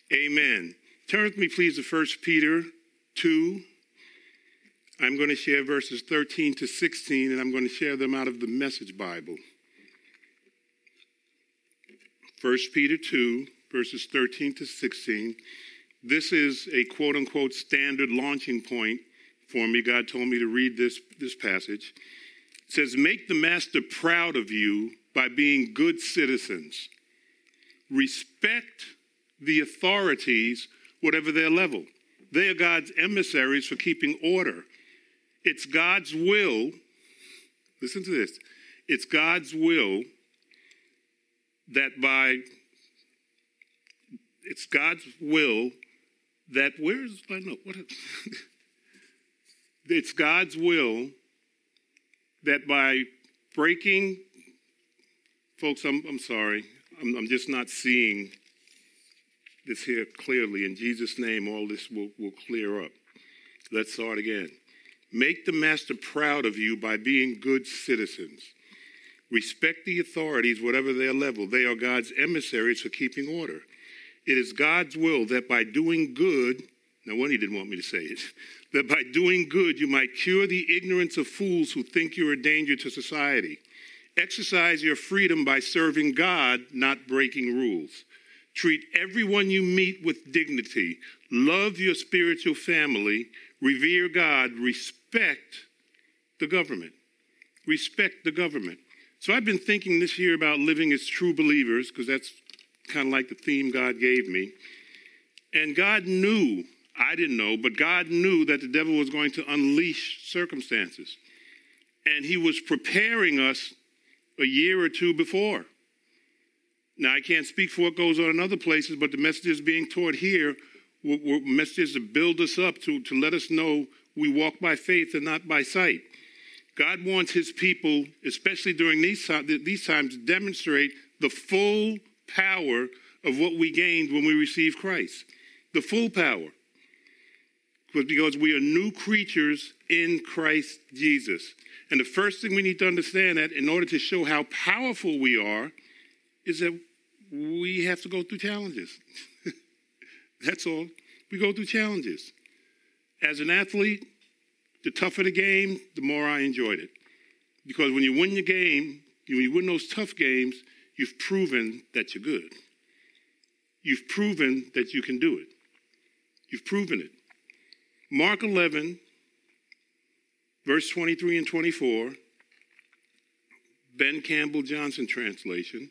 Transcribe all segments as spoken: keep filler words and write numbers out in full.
Amen. Turn with me, please, to First Peter two. I'm going to share verses thirteen to sixteen, and I'm going to share them out of the Message Bible. First Peter two, verses thirteen to sixteen. This is a quote-unquote standard launching point for me. God told me to read this, this passage. It says, "Make the master proud of you by being good citizens. Respect the authorities, whatever their level. They are God's emissaries for keeping order. It's God's will," listen to this, "it's God's will that by, it's God's will that, where's, I know, what, it's God's will that by breaking, folks, I'm, I'm sorry, I'm, I'm just not seeing this here clearly. In Jesus' name, all this will, will clear up. Let's start again. "Make the master proud of you by being good citizens. Respect the authorities, whatever their level. They are God's emissaries for keeping order. It is God's will that by doing good," no wonder he didn't want me to say it, "that by doing good you might cure the ignorance of fools who think you're a danger to society. Exercise your freedom by serving God, not breaking rules. Treat everyone you meet with dignity. Love your spiritual family. Revere God. Respect the government." Respect the government. So I've been thinking this year about living as true believers, because that's kind of like the theme God gave me. And God knew, I didn't know, but God knew that the devil was going to unleash circumstances. And he was preparing us a year or two before. Now, I can't speak for what goes on in other places, but the messages being taught here were, were messages to build us up, to, to let us know we walk by faith and not by sight. God wants his people, especially during these, these times, to demonstrate the full power of what we gained when we received Christ. The full power. Because we are new creatures in Christ Jesus. And the first thing we need to understand that in order to show how powerful we are is that we have to go through challenges. That's all. We go through challenges. As an athlete, the tougher the game, the more I enjoyed it. Because when you win your game, when you win those tough games, you've proven that you're good. You've proven that you can do it. You've proven it. Mark eleven, verse twenty-three and twenty-four, Ben Campbell Johnson translation.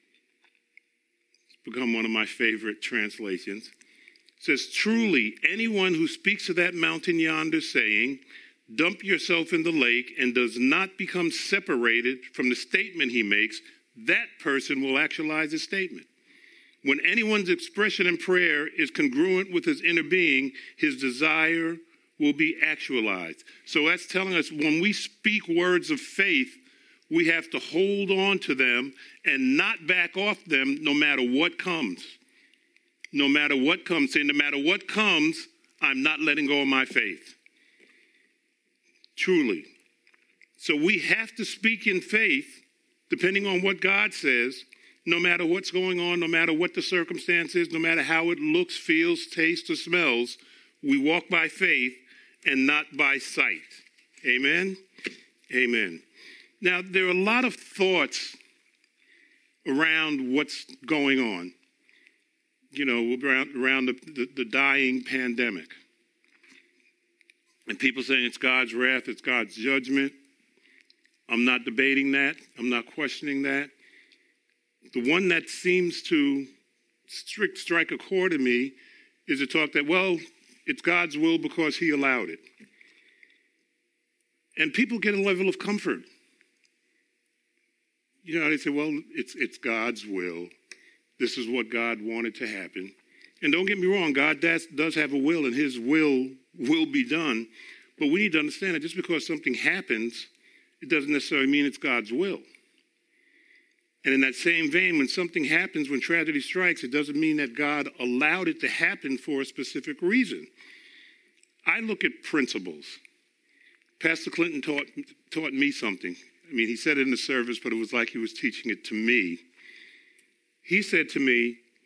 It's become one of my favorite translations. It says, "Truly, anyone who speaks of that mountain yonder saying, 'Dump yourself in the lake,' and does not become separated from the statement he makes, that person will actualize his statement. When anyone's expression in prayer is congruent with his inner being, his desire will be actualized." So that's telling us when we speak words of faith, we have to hold on to them and not back off them no matter what comes. No matter what comes. Say, no matter what comes, I'm not letting go of my faith. Truly. So we have to speak in faith, depending on what God says, no matter what's going on, no matter what the circumstance is, no matter how it looks, feels, tastes, or smells, we walk by faith and not by sight. Amen? Amen. Now, there are a lot of thoughts around what's going on, you know, around, around the, the, the dying pandemic. And people saying it's God's wrath, it's God's judgment. I'm not debating that. I'm not questioning that. The one that seems to strict strike a chord in me is the talk that, well, it's God's will because he allowed it. And people get a level of comfort. You know, they say, well, it's it's God's will. This is what God wanted to happen. And don't get me wrong, God does, does have a will, and his will will be done. But we need to understand that just because something happens, it doesn't necessarily mean it's God's will. And in that same vein, when something happens, when tragedy strikes, it doesn't mean that God allowed it to happen for a specific reason. I look at principles. Pastor Clinton taught, taught me something. I mean, he said it in the service, but it was like he was teaching it to me. He said to me,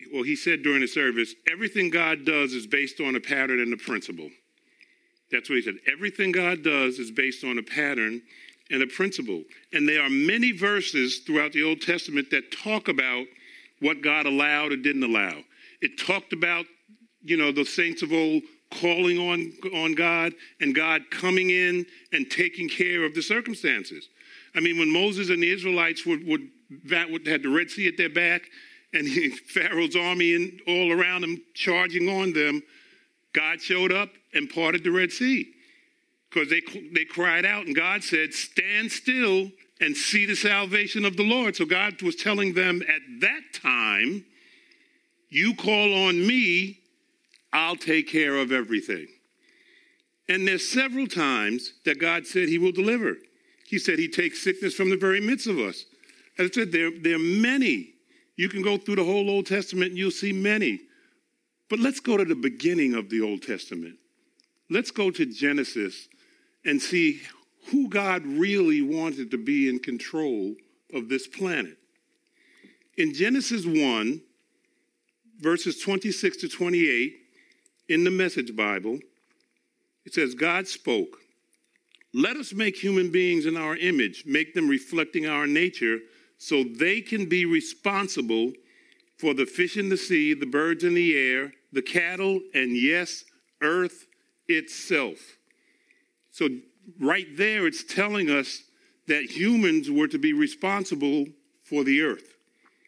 well, he said during the service, everything God does is based on a pattern and a principle. That's what he said. Everything God does is based on a pattern and a principle. And there are many verses throughout the Old Testament that talk about what God allowed or didn't allow. It talked about, you know, the saints of old calling on, on God and God coming in and taking care of the circumstances. I mean, when Moses and the Israelites would, would, would had the Red Sea at their back and he, Pharaoh's army and all around them charging on them, God showed up and parted the Red Sea because they, they cried out and God said, stand still and see the salvation of the Lord. So God was telling them at that time, you call on me, I'll take care of everything. And there's several times that God said he will deliver. He said he takes sickness from the very midst of us. As I said, there, there are many. You can go through the whole Old Testament and you'll see many. But let's go to the beginning of the Old Testament. Let's go to Genesis and see who God really wanted to be in control of this planet. In Genesis one, verses twenty-six to twenty-eight, in the Message Bible, it says, God spoke, let us make human beings in our image, make them reflecting our nature, so they can be responsible for the fish in the sea, the birds in the air, the cattle, and yes, earth itself. So right there, it's telling us that humans were to be responsible for the earth.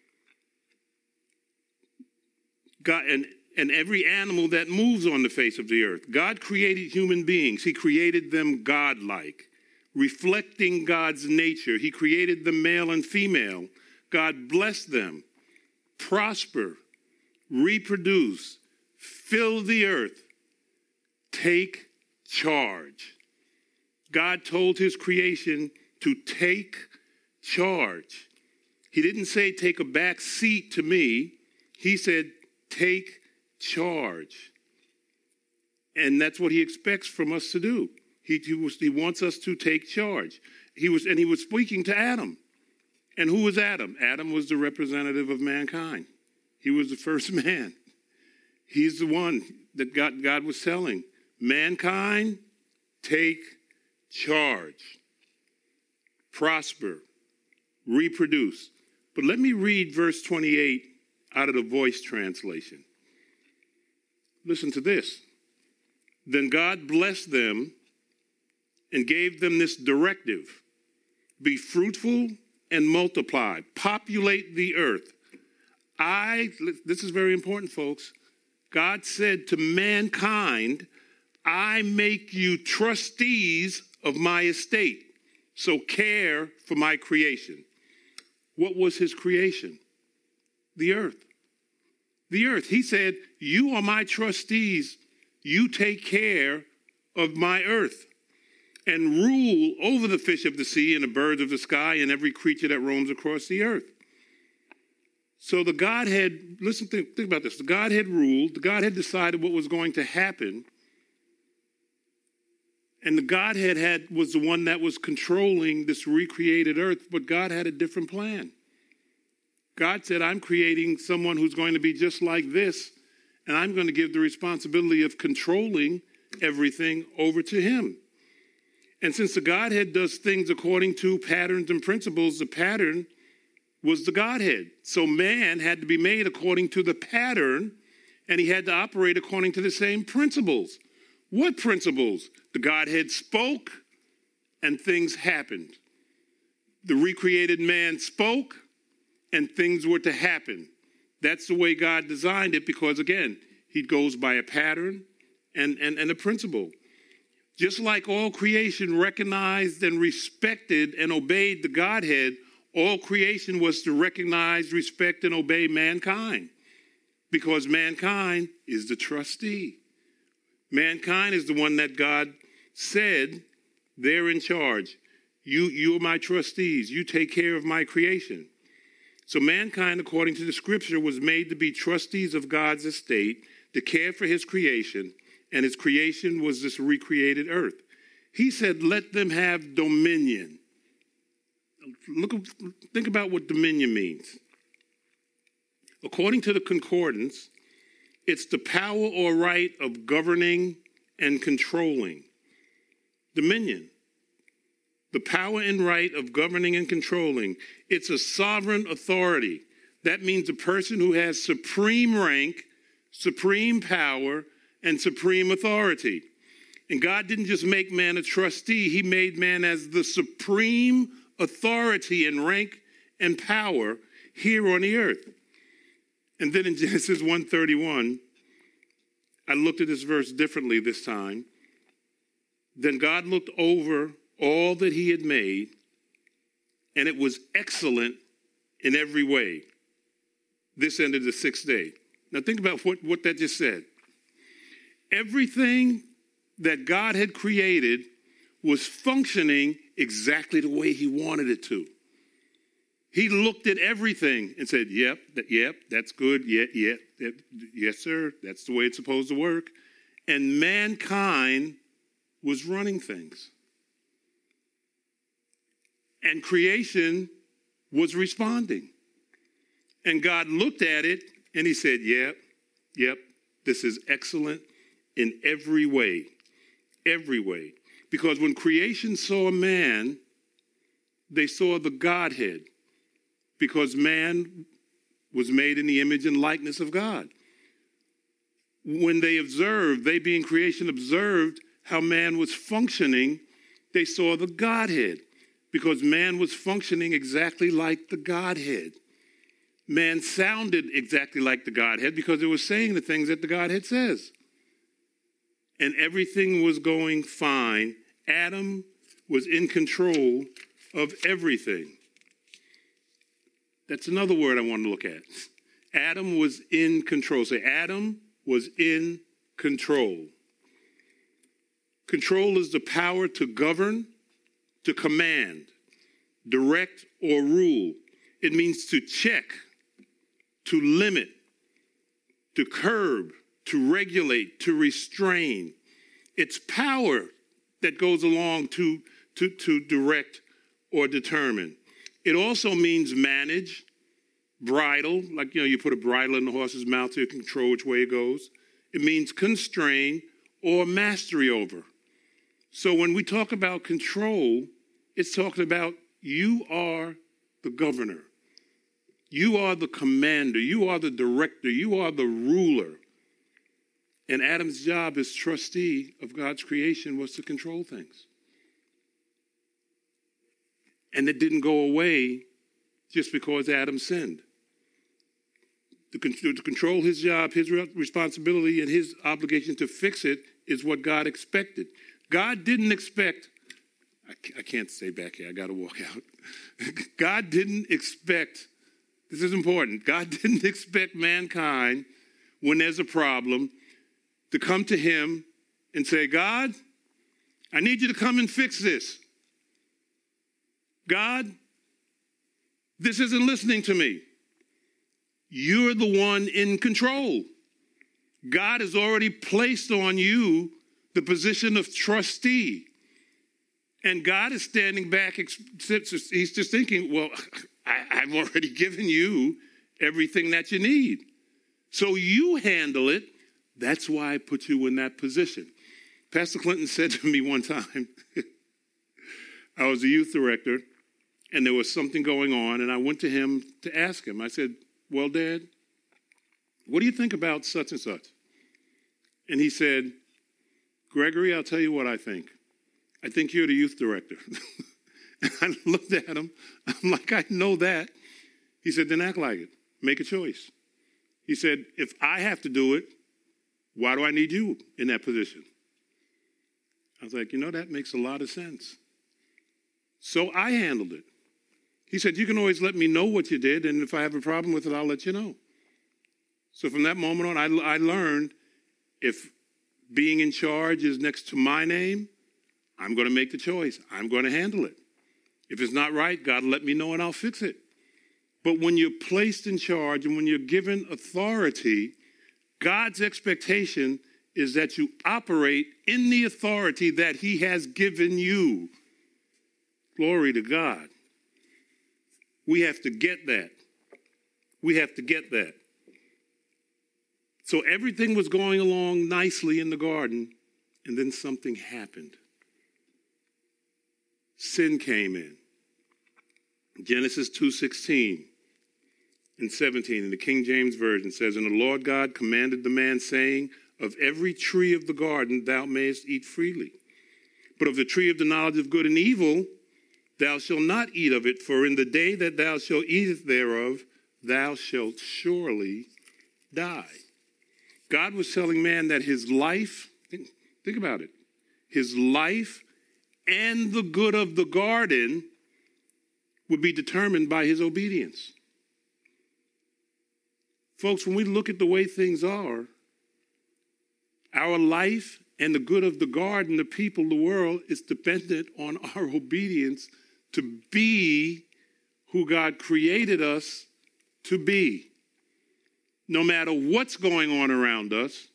God, and, and every animal that moves on the face of the earth. God created human beings. He created them godlike, reflecting God's nature. He created them male and female. God blessed them. Prosper, reproduce, fill the earth, take charge. God told his creation to take charge. He didn't say take a back seat to me. He said take charge. And that's what he expects from us to do. He, he, was, he wants us to take charge. He was, and he was speaking to Adam. And who was Adam? Adam was the representative of mankind. He was the first man. He's the one that God, God was telling. Mankind, take charge. Prosper. Reproduce. But let me read verse twenty-eight out of the Voice translation. Listen to this. Then God blessed them and gave them this directive. Be fruitful and multiply. Populate the earth. I, this is very important, folks. God said to mankind, I make you trustees of my estate. So care for my creation. What was his creation? The earth. The earth. He said, you are my trustees. You take care of my earth and rule over the fish of the sea and the birds of the sky and every creature that roams across the earth. So the Godhead, listen, think, think about this. The Godhead ruled. The Godhead decided what was going to happen. And the Godhead had was the one that was controlling this recreated earth, but God had a different plan. God said, I'm creating someone who's going to be just like this, and I'm going to give the responsibility of controlling everything over to him. And since the Godhead does things according to patterns and principles, the pattern was the Godhead. So man had to be made according to the pattern, and he had to operate according to the same principles. What principles? The Godhead spoke, and things happened. The recreated man spoke, and things were to happen. That's the way God designed it because, again, he goes by a pattern and, and, and a principle. Just like all creation recognized and respected and obeyed the Godhead, all creation was to recognize, respect, and obey mankind because mankind is the trustee. Mankind is the one that God said, they're in charge. You, you are my trustees. You take care of my creation. So mankind, according to the scripture, was made to be trustees of God's estate, to care for his creation, and his creation was this recreated earth. He said, let them have dominion. Look, think about what dominion means. According to the concordance, it's the power or right of governing and controlling. Dominion. The power and right of governing and controlling. It's a sovereign authority. That means a person who has supreme rank, supreme power, and supreme authority. And God didn't just make man a trustee. He made man as the supreme authority and rank and power here on the earth. And then in Genesis one thirty-one, I looked at this verse differently this time. Then God looked over all that he had made, and it was excellent in every way. This ended the sixth day. Now think about what, what that just said. Everything that God had created was functioning exactly the way he wanted it to. He looked at everything and said, yep, that, yep, that's good. Yeah, yeah, that, yes, sir. That's the way it's supposed to work. And mankind was running things. And creation was responding. And God looked at it and he said, yep, yep, this is excellent in every way. Every way. Because when creation saw man, they saw the Godhead. Because man was made in the image and likeness of God. When they observed, they being creation observed how man was functioning, they saw the Godhead. Because man was functioning exactly like the Godhead. Man sounded exactly like the Godhead because it was saying the things that the Godhead says. And everything was going fine. Adam was in control of everything. That's another word I want to look at. Adam was in control. Say, Adam was in control. Control is the power to govern, to command, direct, or rule. It means to check, to limit, to curb, to regulate, to restrain. It's power that goes along to, to, to direct or determine. It also means manage, bridle, like, you know, you put a bridle in the horse's mouth to control which way it goes. It means constrain or mastery over. So when we talk about control, it's talking about you are the governor. You are the commander. You are the director. You are the ruler. And Adam's job as trustee of God's creation was to control things. And it didn't go away just because Adam sinned. To, con- to control his job, his re- responsibility, and his obligation to fix it is what God expected. God didn't expect, I, c- I can't stay back here, I got to walk out. God didn't expect, this is important, God didn't expect mankind, when there's a problem, to come to him and say, God, I need you to come and fix this. God, this isn't listening to me. You're the one in control. God has already placed on you the position of trustee. And God is standing back. He's just thinking, well, I, I've already given you everything that you need. So you handle it. That's why I put you in that position. Pastor Clinton said to me one time, I was a youth director, and there was something going on, and I went to him to ask him. I said, well, Dad, what do you think about such and such? And he said, Gregory, I'll tell you what I think. I think you're the youth director. And I looked at him. I'm like, I know that. He said, then act like it. Make a choice. He said, if I have to do it, why do I need you in that position? I was like, you know, that makes a lot of sense. So I handled it. He said, you can always let me know what you did, and if I have a problem with it, I'll let you know. So from that moment on, I, I learned if being in charge is next to my name, I'm going to make the choice. I'm going to handle it. If it's not right, God will let me know and I'll fix it. But when you're placed in charge and when you're given authority, God's expectation is that you operate in the authority that he has given you. Glory to God. We have to get that. We have to get that. So everything was going along nicely in the garden, and then something happened. Sin came in. Genesis two sixteen and seventeen in the King James Version says, "And the Lord God commanded the man, saying, Of every tree of the garden thou mayest eat freely. But of the tree of the knowledge of good and evil thou shalt not eat of it, for in the day that thou shalt eat thereof, thou shalt surely die." God was telling man that his life, think, think about it, his life and the good of the garden would be determined by his obedience. Folks, when we look at the way things are, our life and the good of the garden, the people, the world, is dependent on our obedience to be who God created us to be. No matter what's going on around us,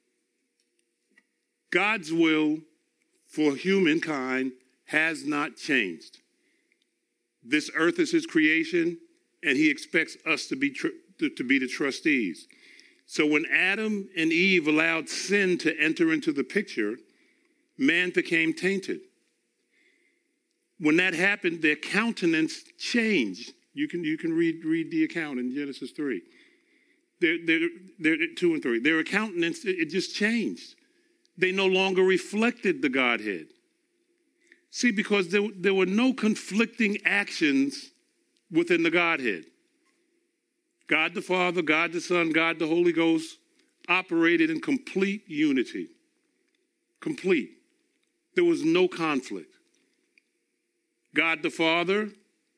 God's will for humankind has not changed. This earth is his creation, and he expects us to be tr- to, to be the trustees. So when Adam and Eve allowed sin to enter into the picture, man became tainted. When that happened, their countenance changed. You can you can read read the account in Genesis three. They're, they're, they're two and three. Their countenance, it, it just changed. They no longer reflected the Godhead. See, because there, there were no conflicting actions within the Godhead. God the Father, God the Son, God the Holy Ghost operated in complete unity. Complete. There was no conflict. God the Father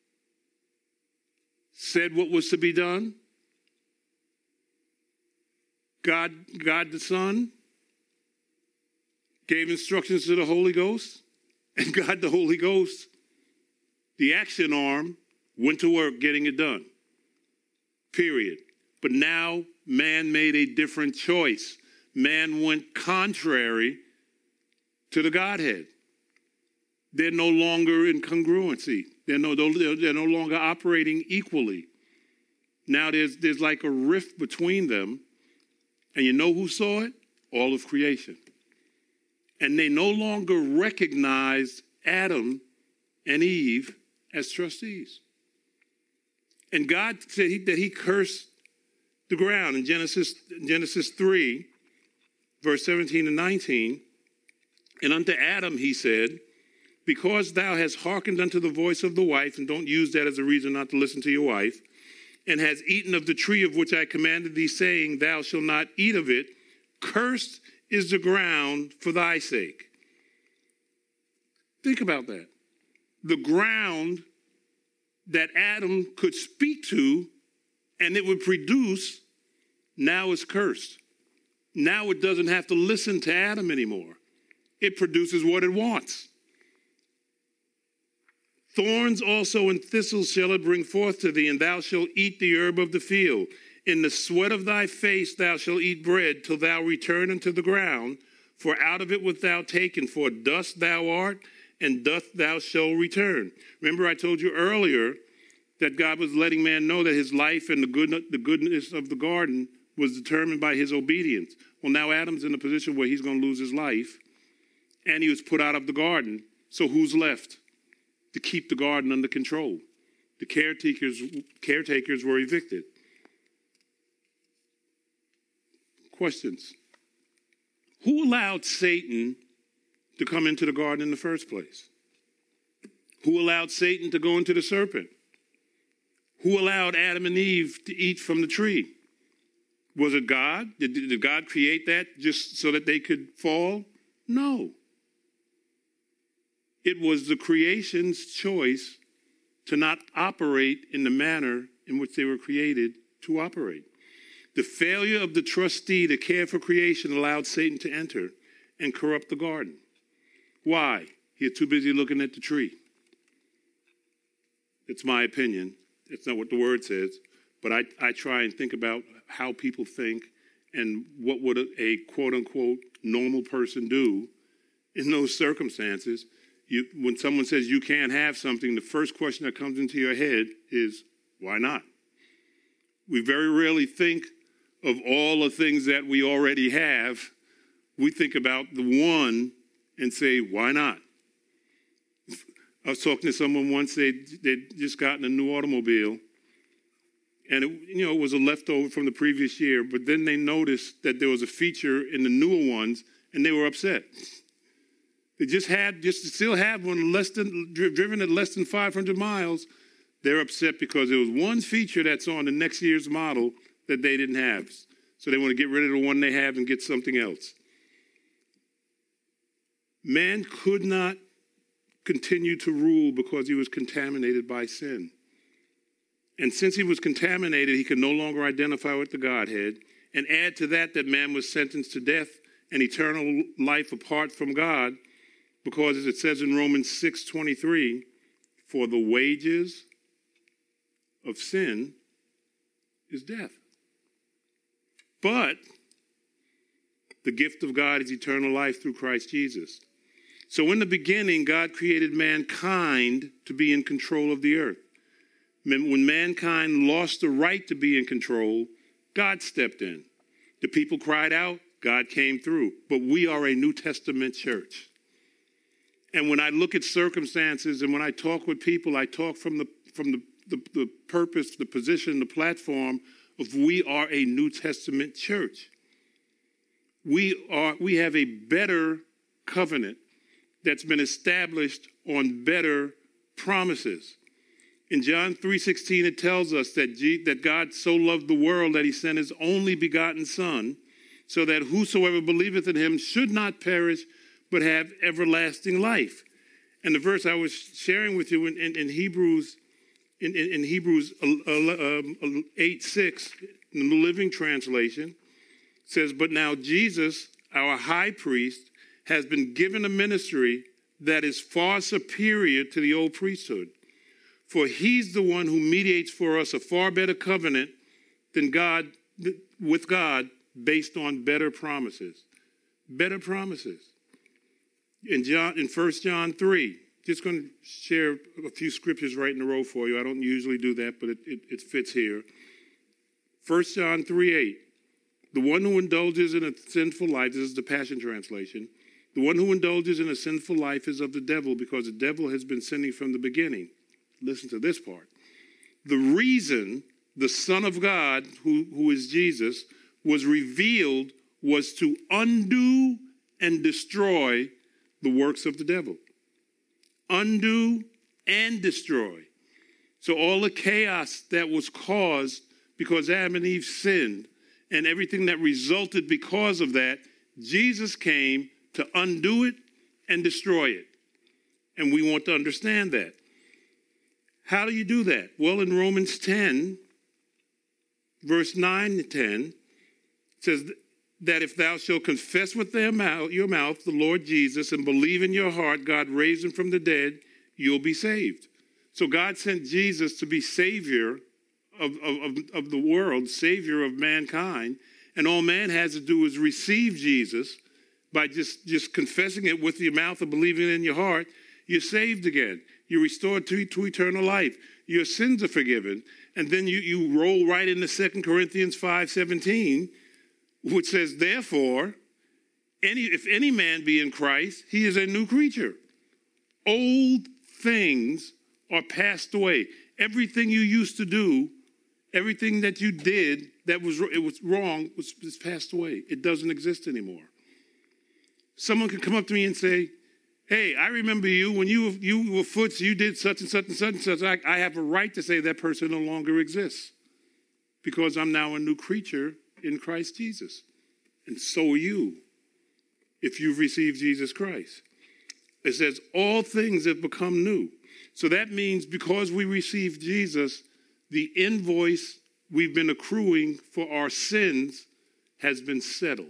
said what was to be done. God, God the Son gave instructions to the Holy Ghost, and God the Holy Ghost, the action arm, went to work getting it done. Period. But now man made a different choice. Man went contrary to the Godhead. They're no longer in congruency. They're no, they're no longer operating equally. Now there's, there's like a rift between them. And you know who saw it? All of creation. And they no longer recognized Adam and Eve as trustees. And God said he, that he cursed the ground in Genesis, Genesis three, verse seventeen and nineteen. And unto Adam he said, "Because thou hast hearkened unto the voice of the wife," and don't use that as a reason not to listen to your wife, "and has eaten of the tree of which I commanded thee, saying, Thou shalt not eat of it, cursed is the ground for thy sake." Think about that. The ground that Adam could speak to and it would produce now is cursed. Now it doesn't have to listen to Adam anymore. It produces what it wants. "Thorns also and thistles shall it bring forth to thee, and thou shalt eat the herb of the field. In the sweat of thy face thou shalt eat bread, till thou return unto the ground, for out of it wert thou taken, for dust thou art, and dust thou shalt return." Remember I told you earlier that God was letting man know that his life and the, good, the goodness of the garden was determined by his obedience. Well, now Adam's in a position where he's going to lose his life, and he was put out of the garden. So who's left to keep the garden under control? The caretakers, caretakers were evicted. Questions. Who allowed Satan to come into the garden in the first place? Who allowed Satan to go into the serpent? Who allowed Adam and Eve to eat from the tree? Was it God? Did, did God create that just so that they could fall? No. It was the creation's choice to not operate in the manner in which they were created to operate. The failure of the trustee to care for creation allowed Satan to enter and corrupt the garden. Why? He was too busy looking at the tree. It's my opinion. It's not what the word says. But I, I try and think about how people think and what would a, a quote-unquote normal person do in those circumstances. You, when someone says you can't have something, the first question that comes into your head is, why not? We very rarely think of all the things that we already have, we think about the one and say, why not? I was talking to someone once, they they'd just gotten a new automobile, and it, you know, it was a leftover from the previous year, but then they noticed that there was a feature in the newer ones, and they were upset. They just had, just still have one less than, driven at less than five hundred miles. They're upset because there was one feature that's on the next year's model that they didn't have. So they want to get rid of the one they have and get something else. Man could not continue to rule because he was contaminated by sin. And since he was contaminated, he could no longer identify with the Godhead. And add to that that man was sentenced to death and eternal life apart from God, because as it says in Romans six twenty-three, for the wages of sin is death. But the gift of God is eternal life through Christ Jesus. So in the beginning, God created mankind to be in control of the earth. When mankind lost the right to be in control, God stepped in. The people cried out, God came through. But we are a New Testament church. And when I look at circumstances and when I talk with people, I talk from the from the, the, the purpose, the position, the platform of we are a New Testament church. We are we have a better covenant that's been established on better promises. In John three sixteen, it tells us that, G, that God so loved the world that he sent his only begotten Son, so that whosoever believeth in him should not perish, but have everlasting life. And the verse I was sharing with you in, in, in Hebrews, in, in, in Hebrews eight six, in the Living Translation, says, but now Jesus, our high priest, has been given a ministry that is far superior to the old priesthood. For he's the one who mediates for us a far better covenant than God, with God, based on better promises. Better promises. In John, in First John three, just going to share a few scriptures right in a row for you. I don't usually do that, but it, it, it fits here. First John three eight. The one who indulges in a sinful life, this is the Passion Translation, the one who indulges in a sinful life is of the devil, because the devil has been sinning from the beginning. Listen to this part. The reason the Son of God, who, who is Jesus, was revealed was to undo and destroy the works of the devil. Undo and destroy. So all the chaos that was caused because Adam and Eve sinned and everything that resulted because of that, Jesus came to undo it and destroy it. And we want to understand that. How do you do that? Well, in Romans ten, verse nine to ten, it says that if thou shalt confess with thy mouth, your mouth the Lord Jesus and believe in your heart God raised him from the dead, you'll be saved. So God sent Jesus to be Savior of, of, of the world, Savior of mankind. And all man has to do is receive Jesus by just, just confessing it with your mouth and believing it in your heart. You're saved again. You're restored to, to eternal life. Your sins are forgiven. And then you, you roll right into Second Corinthians five seventeen, which says, therefore, any, if any man be in Christ, he is a new creature. Old things are passed away. Everything you used to do, everything that you did that was it was wrong was, was passed away. It doesn't exist anymore. Someone can come up to me and say, hey, I remember you when you, you were foots, you did such and such and such and such. I, I have a right to say that person no longer exists because I'm now a new creature in Christ Jesus. And so are you if you've received Jesus Christ. It says all things have become new. So that means because we received Jesus, the invoice we've been accruing for our sins has been settled.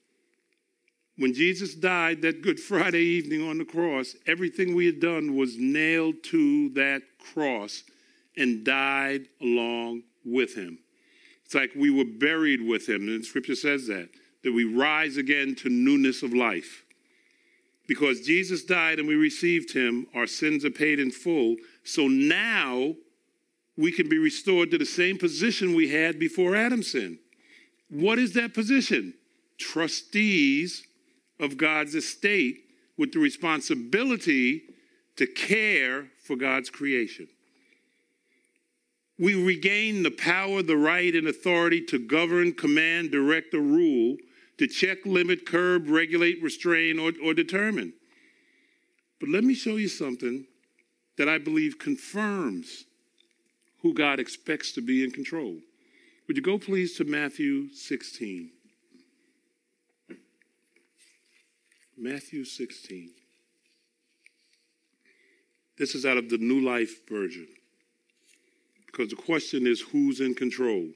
When Jesus died that Good Friday evening on the cross, everything we had done was nailed to that cross and died along with him. It's like we were buried with him, and the scripture says that, that we rise again to newness of life. Because Jesus died and we received him, our sins are paid in full. So now we can be restored to the same position we had before Adam sinned. What is that position? Trustees of God's estate with the responsibility to care for God's creation. We regain the power, the right, and authority to govern, command, direct, or rule, to check, limit, curb, regulate, restrain, or, or determine. But let me show you something that I believe confirms who God expects to be in control. Would you go, please, to Matthew sixteen? Matthew sixteen. This is out of the New Life Version, because the question is, who's in control?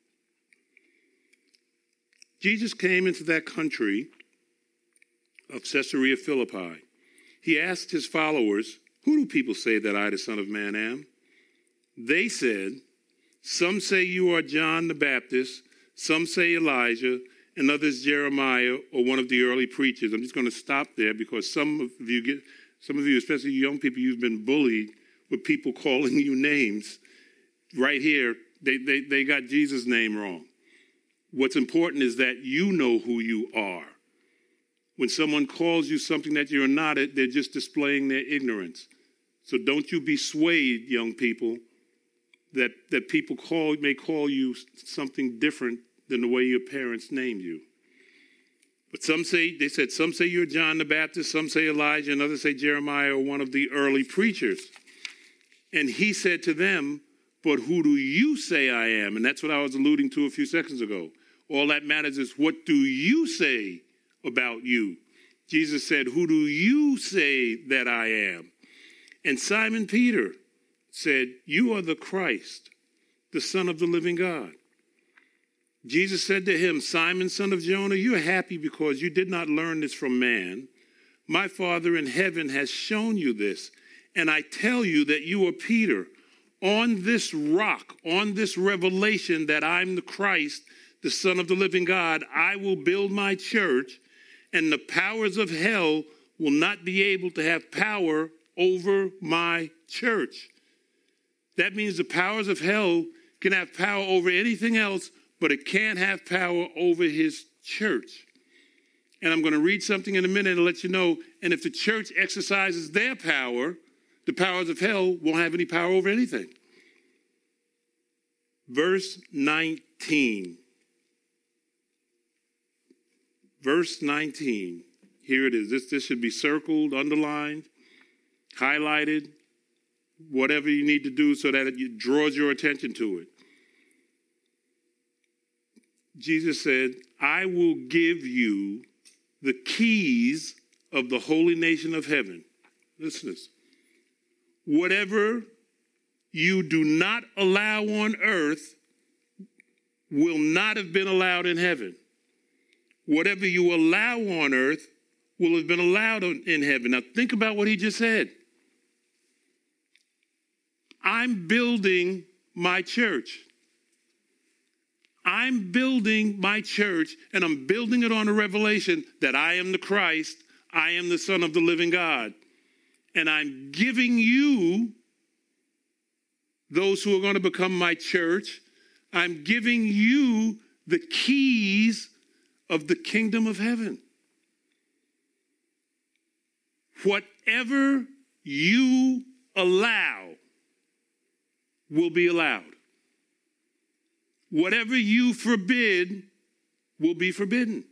Jesus came into that country of Caesarea Philippi. He asked his followers, who do people say that I, the Son of Man, am? They said, some say you are John the Baptist, some say Elijah, and others Jeremiah or one of the early preachers. I'm just going to stop there because some of you get, some of you, especially young people, you've been bullied with people calling you names. Right here, they, they, they got Jesus' name wrong. What's important is that you know who you are. When someone calls you something that you're not, they're just displaying their ignorance. So don't you be swayed, young people, that, that people call may call you something different than the way your parents named you. But some say, they said, some say you're John the Baptist, some say Elijah, and others say Jeremiah or one of the early preachers. And he said to them, but who do you say I am? And that's what I was alluding to a few seconds ago. All that matters is, what do you say about you? Jesus said, who do you say that I am? And Simon Peter said, you are the Christ, the Son of the living God. Jesus said to him, Simon, son of Jonah, you are happy because you did not learn this from man. My Father in heaven has shown you this. And I tell you that you are Peter. On this rock, on this revelation that I'm the Christ, the Son of the living God, I will build my church, and the powers of hell will not be able to have power over my church. That means the powers of hell can have power over anything else, but it can't have power over his church. And I'm going to read something in a minute and let you know, and if the church exercises their power, the powers of hell won't have any power over anything. Verse nineteen. Verse nineteen. Here it is. This, this should be circled, underlined, highlighted, whatever you need to do so that it draws your attention to it. Jesus said, I will give you the keys of the holy nation of heaven. Listen to this. Whatever you do not allow on earth will not have been allowed in heaven. Whatever you allow on earth will have been allowed in heaven. Now think about what he just said. I'm building my church. I'm building my church, and I'm building it on a revelation that I am the Christ, I am the Son of the living God. And I'm giving you, those who are going to become my church, I'm giving you the keys of the kingdom of heaven. Whatever you allow will be allowed. Whatever you forbid will be forbidden.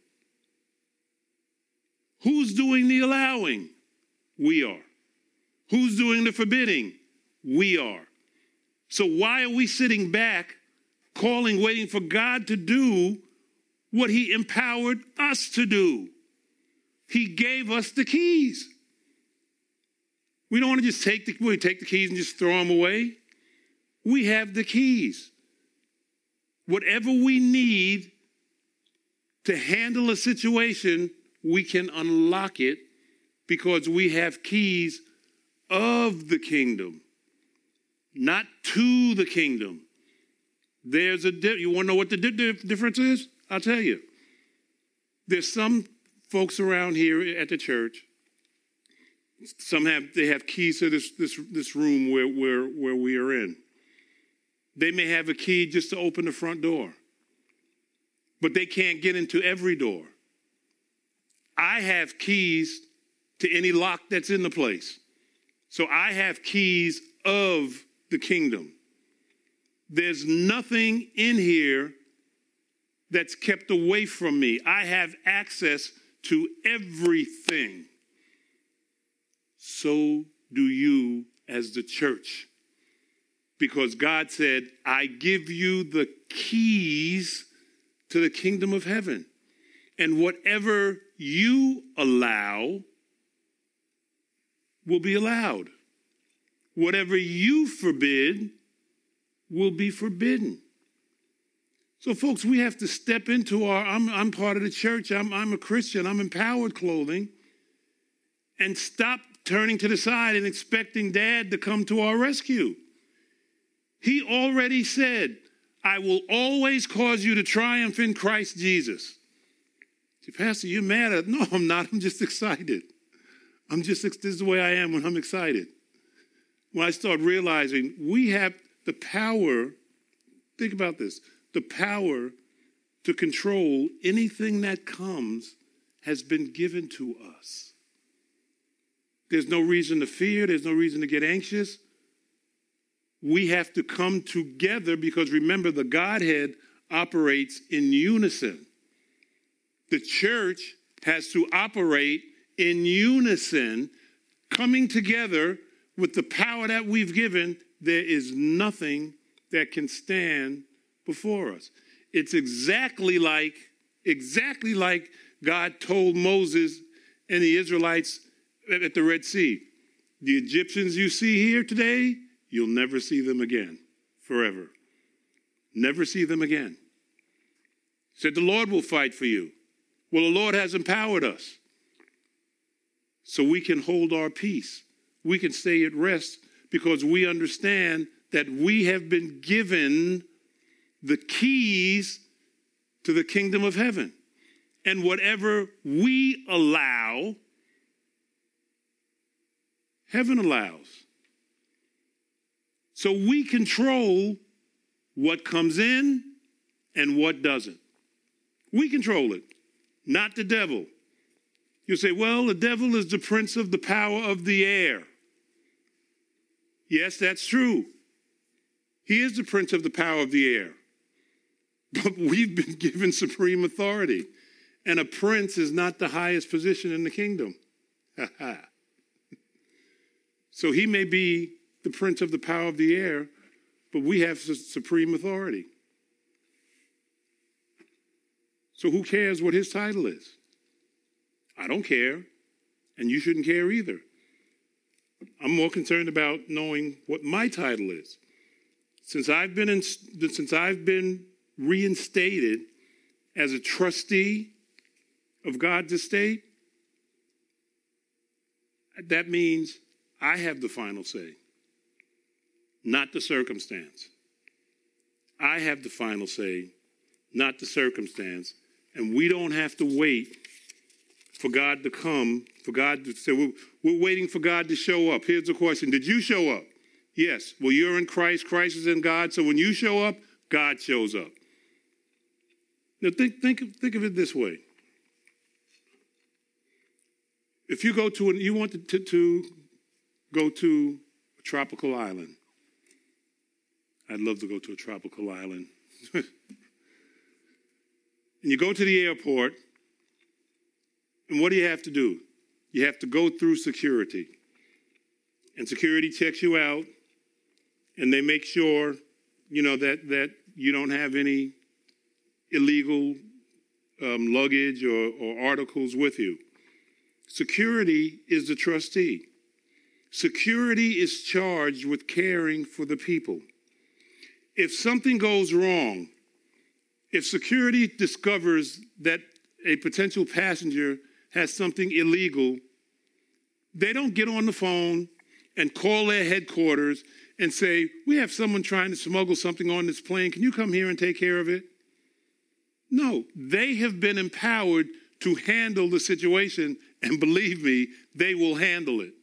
Who's doing the allowing? We are. Who's doing the forbidding? We are. So why are we sitting back, calling, waiting for God to do what he empowered us to do? He gave us the keys. We don't want to just take the, we take the keys and just throw them away. We have the keys. Whatever we need to handle a situation, we can unlock it because we have keys of the kingdom, not to the kingdom. There's a di- you want to know what the di- difference is? I'll tell you. There's some folks around here at the church. Some have they have keys to this this this room where where where we are in. They may have a key just to open the front door. but they can't get into every door. I have keys to any lock that's in the place. So I have keys of the kingdom. There's nothing in here that's kept away from me. I have access to everything. So do you as the church. Because God said, I give you the keys to the kingdom of heaven. And whatever you allow will be allowed. Whatever you forbid will be forbidden. So, folks, we have to step into our, I'm, I'm part of the church, I'm, I'm a Christian, I'm empowered clothing, and stop turning to the side and expecting Dad to come to our rescue. He already said, I will always cause you to triumph in Christ Jesus. Say, Pastor, you're mad at, no, I'm not, I'm just excited. I'm just, this is the way I am when I'm excited. When I start realizing we have the power, think about this, the power to control anything that comes has been given to us. There's no reason to fear. There's no reason to get anxious. We have to come together because remember, the Godhead operates in unison. The church has to operate in unison, coming together with the power that we've given. There is nothing that can stand before us. It's exactly like, exactly like God told Moses and the Israelites at the Red Sea. The Egyptians you see here today, you'll never see them again, forever. Never see them again. Said the Lord will fight for you. Well, the Lord has empowered us. So we can hold our peace. We can stay at rest because we understand that we have been given the keys to the kingdom of heaven. And whatever we allow, heaven allows. So we control what comes in and what doesn't. We control it, not the devil. You say, well, the devil is the prince of the power of the air. Yes, that's true. He is the prince of the power of the air. But we've been given supreme authority. And a prince is not the highest position in the kingdom. So he may be the prince of the power of the air, but we have supreme authority. So who cares what his title is? I don't care, and you shouldn't care either. I'm more concerned about knowing what my title is. Since I've been in, since I've been reinstated as a trustee of God's estate, that means I have the final say, not the circumstance. I have the final say, not the circumstance. And we don't have to wait for God to come, for God to say, we're, we're waiting for God to show up. Here's the question. Did you show up? Yes. Well, you're in Christ. Christ is in God. So when you show up, God shows up. Now, think, think, think of it this way. If you go to, an, you want to, to, to go to a tropical island. I'd love to go to a tropical island. And you go to the airport, and what do you have to do? You have to go through security. And security checks you out, and they make sure, you know, that, that you don't have any illegal um, luggage or, or articles with you. Security is the trustee. Security is charged with caring for the people. If something goes wrong, if security discovers that a potential passenger has something illegal, they don't get on the phone and call their headquarters and say, we have someone trying to smuggle something on this plane. Can you come here and take care of it? No, they have been empowered to handle the situation, and believe me, they will handle it.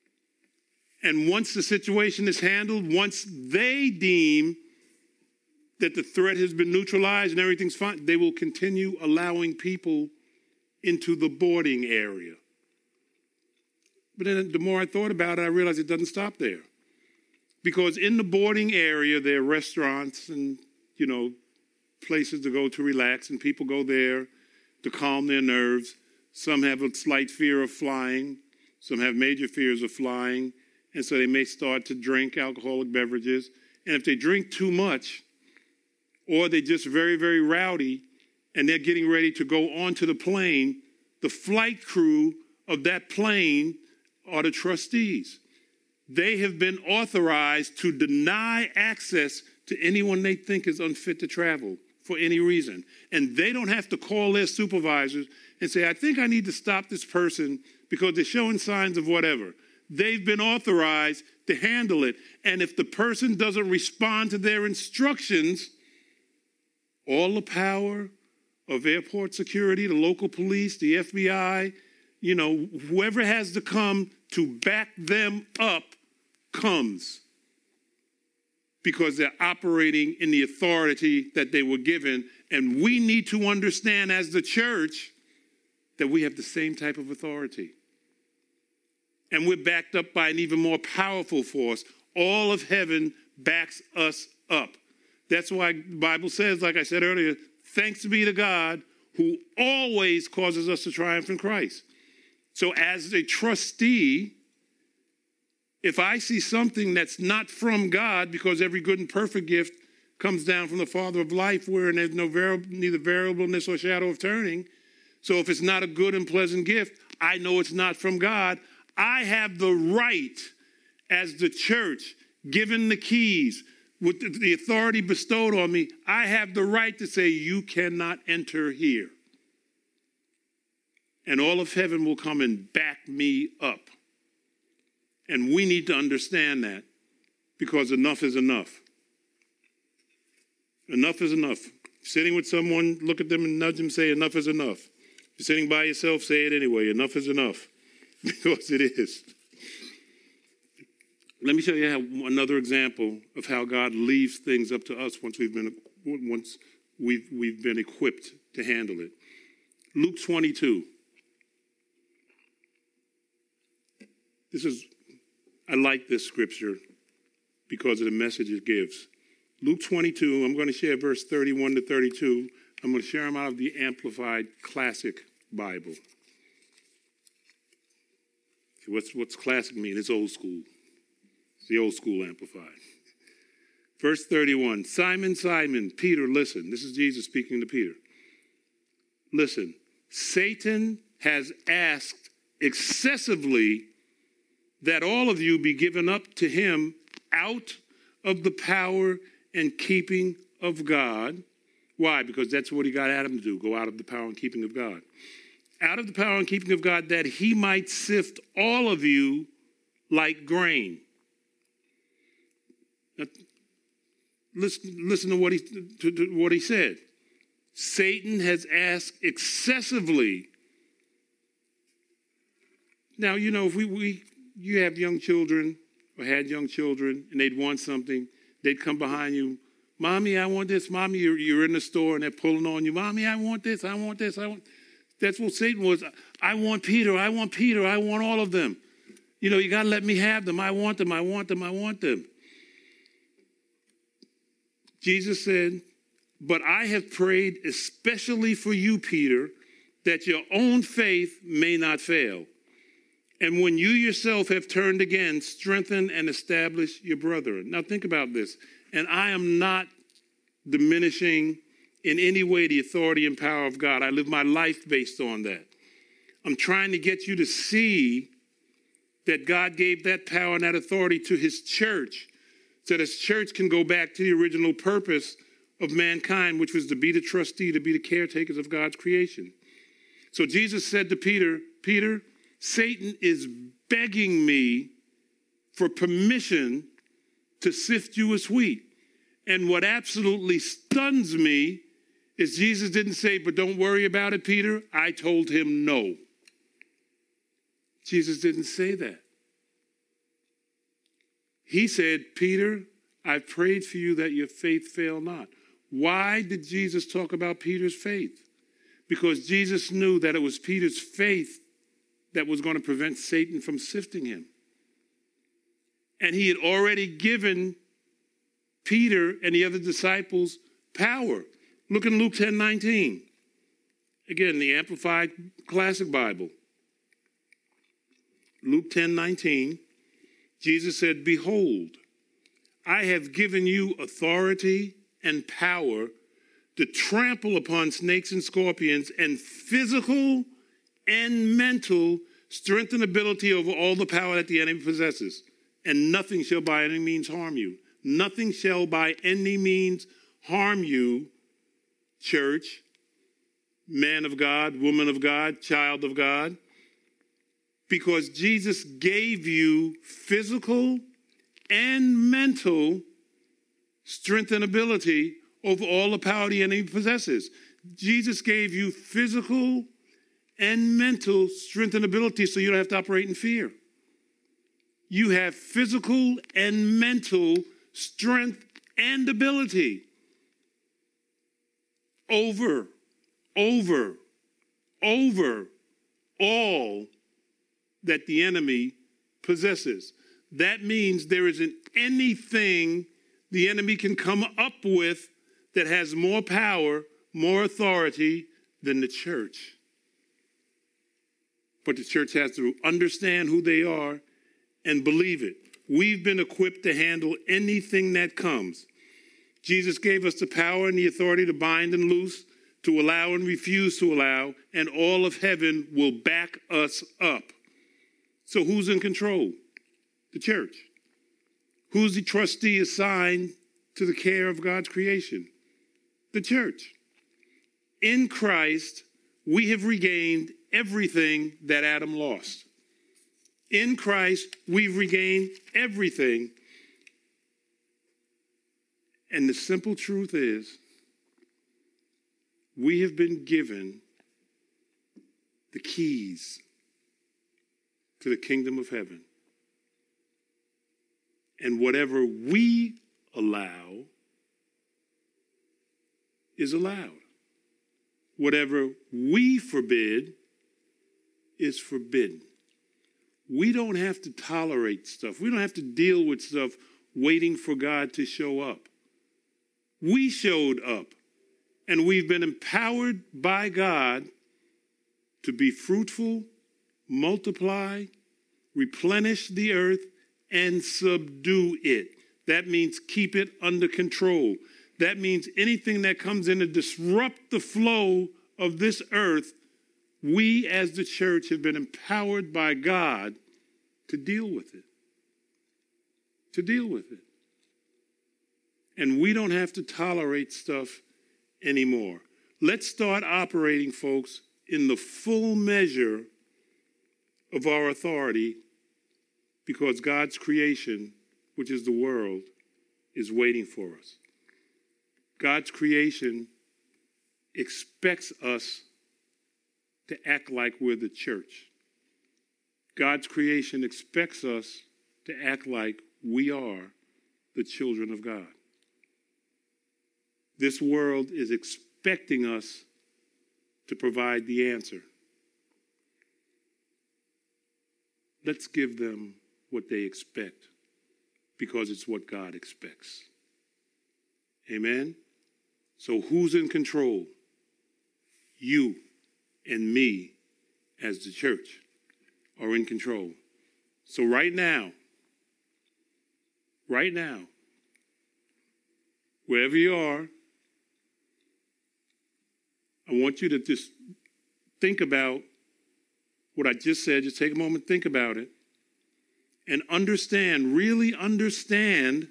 And once the situation is handled, once they deem that the threat has been neutralized and everything's fine, they will continue allowing people into the boarding area. But then the more I thought about it, I realized it doesn't stop there. Because in the boarding area, there are restaurants and, you know, places to go to relax, and people go there to calm their nerves. Some have a slight fear of flying. Some have major fears of flying. And so they may start to drink alcoholic beverages. And if they drink too much, or they're just very, very rowdy, and they're getting ready to go onto the plane, the flight crew of that plane are the trustees. They have been authorized to deny access to anyone they think is unfit to travel for any reason. And they don't have to call their supervisors and say, I think I need to stop this person because they're showing signs of whatever. They've been authorized to handle it. And if the person doesn't respond to their instructions, all the power of airport security, the local police, the F B I, you know, whoever has to come to back them up comes, because they're operating in the authority that they were given. And we need to understand as the church that we have the same type of authority. And we're backed up by an even more powerful force. All of heaven backs us up. That's why the Bible says, like I said earlier, thanks be to God who always causes us to triumph in Christ. So as a trustee, if I see something that's not from God, because every good and perfect gift comes down from the Father of life, wherein there's no variable, neither variableness or shadow of turning. So if it's not a good and pleasant gift, I know it's not from God. I have the right as the church, given the keys, with the authority bestowed on me, I have the right to say, you cannot enter here. And all of heaven will come and back me up. And we need to understand that, because enough is enough. Enough is enough. Sitting with someone, look at them and nudge them, say, enough is enough. If you're sitting by yourself, say it anyway. Enough is enough. Because it is. Let me show you how, another example of how God leaves things up to us once we've been once we've we've been equipped to handle it. Luke twenty-two. This is, I like this scripture because of the message it gives. Luke twenty-two, I'm going to share verse thirty-one to thirty-two. I'm going to share them out of the Amplified Classic Bible. What's, what's classic mean? It's old school. It's the old school Amplified. Verse thirty-one, Simon, Simon, Peter, listen. This is Jesus speaking to Peter. Listen, Satan has asked excessively that all of you be given up to him out of the power and keeping of God. Why? Because that's what he got Adam to do, go out of the power and keeping of God. Out of the power and keeping of God, that he might sift all of you like grain. Now, listen, listen to what he to, to what he said. Satan has asked excessively. Now, you know, if we, we you have young children or had young children and they'd want something, they'd come behind you. Mommy, I want this. Mommy, you're, you're in the store and they're pulling on you. Mommy, I want this. I want this. I want. That's what Satan was. I want Peter. I want Peter. I want all of them. You know, you got to let me have them. I want them. I want them. I want them. Jesus said, but I have prayed especially for you, Peter, that your own faith may not fail. And when you yourself have turned again, strengthen and establish your brethren. Now think about this. And I am not diminishing in any way the authority and power of God. I live my life based on that. I'm trying to get you to see that God gave that power and that authority to his church, so that his church can go back to the original purpose of mankind, which was to be the trustee, to be the caretakers of God's creation. So Jesus said to Peter, Peter, Satan is begging me for permission to sift you as wheat. And what absolutely stuns me is Jesus didn't say, but don't worry about it, Peter. I told him no. Jesus didn't say that. He said, Peter, I've prayed for you that your faith fail not. Why did Jesus talk about Peter's faith? Because Jesus knew that it was Peter's faith that was going to prevent Satan from sifting him. And he had already given Peter and the other disciples power. Look in Luke ten nineteen. Again, the Amplified Classic Bible. Luke ten nineteen. Jesus said, "Behold, I have given you authority and power to trample upon snakes and scorpions and physical and mental strength and ability over all the power that the enemy possesses. And nothing shall by any means harm you." Nothing shall by any means harm you, church, man of God, woman of God, child of God, because Jesus gave you physical and mental strength and ability over all the power the enemy possesses. Jesus gave you physical and mental strength and ability so you don't have to operate in fear. You have physical and mental strength and ability over, over, over all that the enemy possesses. That means there isn't anything the enemy can come up with that has more power, more authority than the church. But the church has to understand who they are and believe it. We've been equipped to handle anything that comes. Jesus gave us the power and the authority to bind and loose, to allow and refuse to allow, and all of heaven will back us up. So who's in control? The church. Who's the trustee assigned to the care of God's creation? The church. In Christ, we have regained everything that Adam lost. In Christ, we've regained everything. And the simple truth is, we have been given the keys to the kingdom of heaven. And whatever we allow is allowed. Whatever we forbid is forbidden. We don't have to tolerate stuff. We don't have to deal with stuff waiting for God to show up. We showed up, and we've been empowered by God to be fruitful, multiply, replenish the earth, and subdue it. That means keep it under control. That means anything that comes in to disrupt the flow of this earth, we as the church have been empowered by God to deal with it. To deal with it. And we don't have to tolerate stuff anymore. Let's start operating, folks, in the full measure of our authority, because God's creation, which is the world, is waiting for us. God's creation expects us to act like we're the church. God's creation expects us to act like we are the children of God. This world is expecting us to provide the answer. Let's give them what they expect, because it's what God expects. Amen? So who's in control? You and me as the church are in control. So right now, right now, wherever you are, I want you to just think about what I just said. Just take a moment, think about it, and understand, really understand,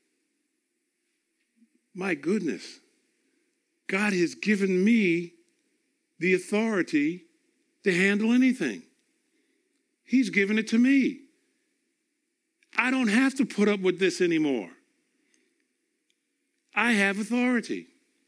my goodness, God has given me the authority to handle anything. He's given it to me. I don't have to put up with this anymore. I have authority.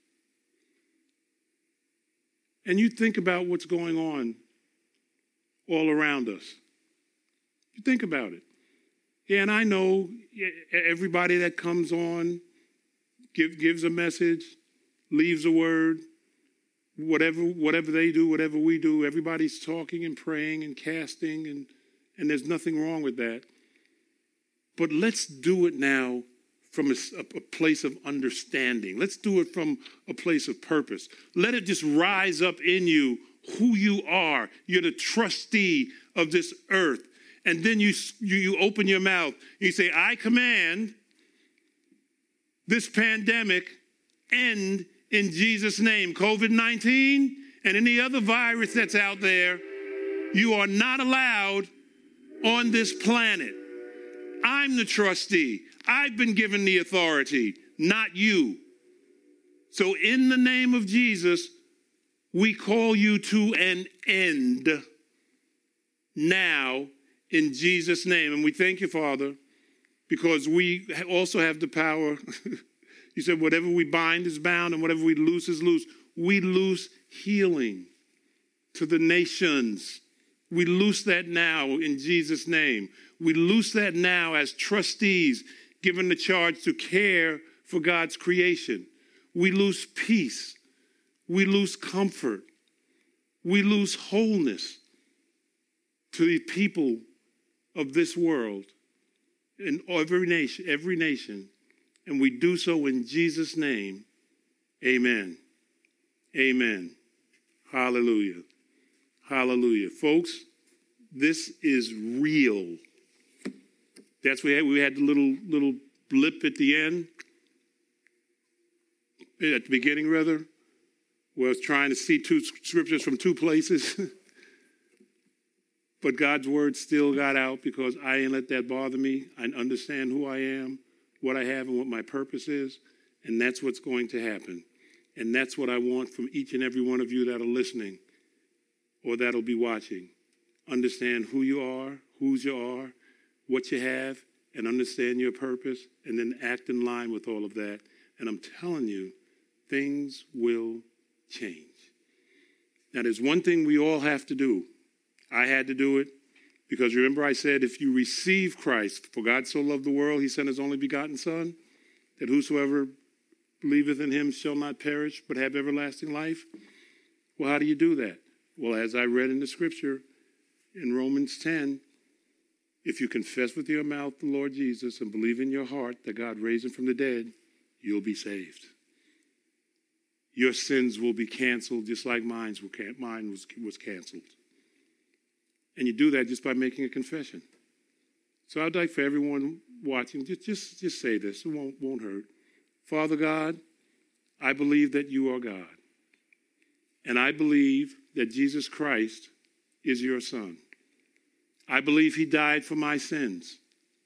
And you think about what's going on all around us. You think about it. Yeah, and I know everybody that comes on give, gives a message. leaves a word, whatever whatever they do, whatever we do, everybody's talking and praying and casting, and, and there's nothing wrong with that. But let's do it now from a, a place of understanding. Let's do it from a place of purpose. Let it just rise up in you who you are. You're the trustee of this earth. And then you, you, you open your mouth and you say, I command this pandemic end in Jesus' name. covid nineteen and any other virus that's out there, you are not allowed on this planet. I'm the trustee. I've been given the authority, not you. So in the name of Jesus, we call you to an end now in Jesus' name. And we thank you, Father, because we also have the power. You said whatever we bind is bound and whatever we loose is loose. We loose healing to the nations. We loose that now in Jesus' name. We loose that now as trustees given the charge to care for God's creation. We loose peace. We lose comfort. We lose wholeness to the people of this world in every nation, every nation. And we do so in Jesus' name. Amen. Amen. Hallelujah. Hallelujah. Folks, this is real. That's why we had the little little blip at the end, at the beginning rather, where I was trying to see two scriptures from two places. But God's word still got out because I ain't let that bother me. I understand who I am, what I have, and what my purpose is. And that's what's going to happen. And that's what I want from each and every one of you that are listening or that'll be watching. Understand who you are, whose you are, what you have, and understand your purpose, and then act in line with all of that. And I'm telling you, things will change. Now, there's one thing we all have to do. I had to do it because remember I said if you receive Christ, for God so loved the world, he sent his only begotten Son, that whosoever believeth in him shall not perish but have everlasting life. Well, how do you do that? Well, as I read in the scripture in Romans ten, if you confess with your mouth the Lord Jesus and believe in your heart that God raised him from the dead, you'll be saved. Your sins will be canceled just like mine was, was canceled. And you do that just by making a confession. So I'd like for everyone watching, just, just, just say this. It won't, won't hurt. Father God, I believe that you are God. And I believe that Jesus Christ is your Son. I believe he died for my sins.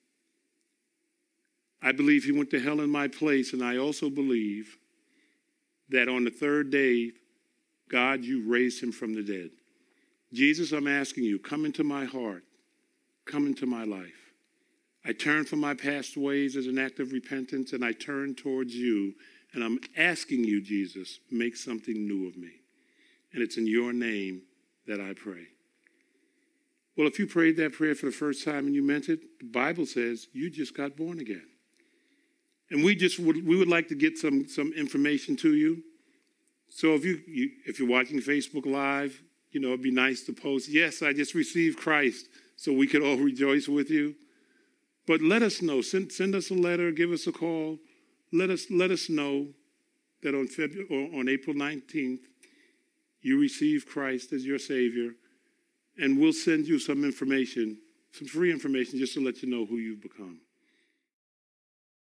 I believe he went to hell in my place. And I also believe that on the third day, God, you raised him from the dead. Jesus, I'm asking you, come into my heart. Come into my life. I turn from my past ways as an act of repentance, and I turn towards you. And I'm asking you, Jesus, make something new of me. And it's in your name that I pray. Well, if you prayed that prayer for the first time and you meant it, the Bible says you just got born again. And we just would, we would like to get some, some information to you. So if you, you if you're watching Facebook Live, you know, it'd be nice to post, yes, I just received Christ, so we could all rejoice with you. But let us know. Send, send us a letter. Give us a call. Let us let us know that on February or on April nineteenth, you received Christ as your Savior, and we'll send you some information, some free information, just to let you know who you've become.